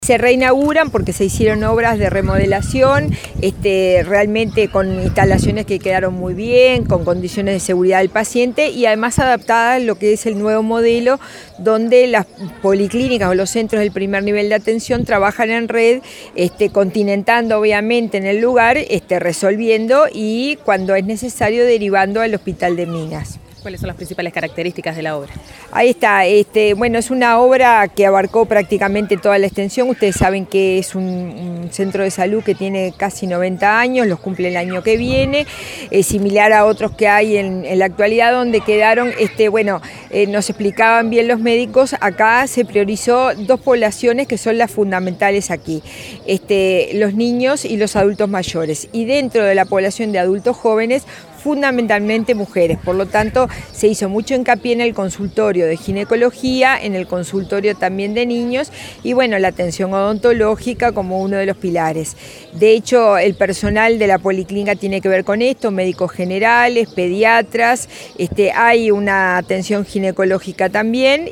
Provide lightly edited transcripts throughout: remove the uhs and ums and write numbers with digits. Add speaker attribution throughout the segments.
Speaker 1: Se reinauguran porque se hicieron obras de remodelación, realmente con instalaciones que quedaron muy bien, con condiciones de seguridad del paciente y además adaptadas a lo que es el nuevo modelo donde las policlínicas o los centros del primer nivel de atención trabajan en red, continentando obviamente en el lugar, resolviendo y cuando es necesario derivando al Hospital de Minas.
Speaker 2: ¿Cuáles son las principales características de la obra?
Speaker 1: Ahí está, bueno, es una obra que abarcó prácticamente toda la extensión. Ustedes saben que es un centro de salud que tiene casi 90 años, los cumple el año que viene, similar a otros que hay en la actualidad donde quedaron, nos explicaban bien los médicos, acá se priorizó dos poblaciones que son las fundamentales aquí, los niños y los adultos mayores, y dentro de la población de adultos jóvenes, fundamentalmente mujeres, por lo tanto se hizo mucho hincapié en el consultorio de ginecología, en el consultorio también de niños y bueno, la atención odontológica como uno de los pilares. De hecho, el personal de la policlínica tiene que ver con esto, médicos generales, pediatras, hay una atención ginecológica también,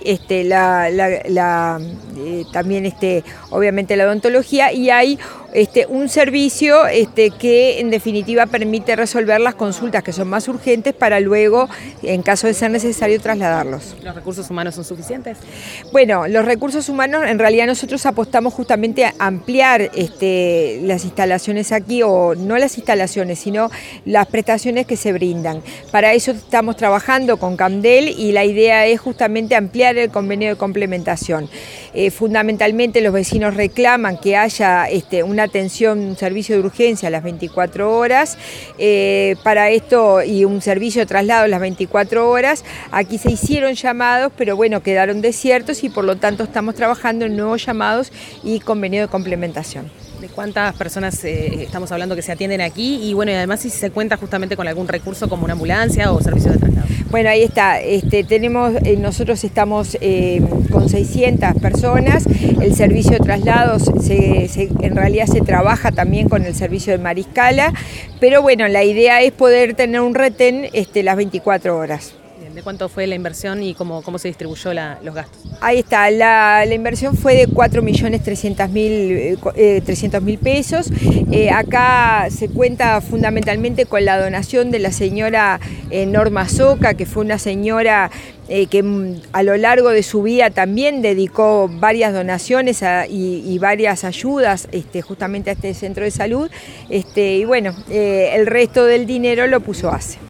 Speaker 1: también obviamente la odontología y hay un servicio que en definitiva permite resolver las consultas que son más urgentes para luego, en caso de ser necesario, trasladarlos.
Speaker 2: ¿Los recursos humanos son suficientes?
Speaker 1: Bueno, los recursos humanos, en realidad nosotros apostamos justamente a ampliar las instalaciones aquí, o no las instalaciones, sino las prestaciones que se brindan. Para eso estamos trabajando con Camdel y la idea es justamente ampliar el convenio de complementación. Fundamentalmente los vecinos reclaman que haya una atención, un servicio de urgencia a las 24 horas, para esto y un servicio de traslado a las 24 horas. Aquí se hicieron llamados, pero bueno, quedaron desiertos y por lo tanto estamos trabajando en nuevos llamados y convenio de complementación.
Speaker 2: ¿De cuántas personas estamos hablando que se atienden aquí? Y bueno, y además si se cuenta justamente con algún recurso como una ambulancia o servicio de traslado.
Speaker 1: Bueno, ahí está, nosotros estamos con 600 personas, el servicio de traslados en realidad se trabaja también con el servicio de Mariscala, pero bueno, la idea es poder tener un retén las 24 horas.
Speaker 2: ¿De cuánto fue la inversión y cómo se distribuyó los gastos?
Speaker 1: Ahí está, la inversión fue de 4.300.000 pesos. Acá se cuenta fundamentalmente con la donación de la señora Norma Soca, que fue una señora que a lo largo de su vida también dedicó varias donaciones y varias ayudas justamente a este centro de salud. Y bueno, el resto del dinero lo puso ACE.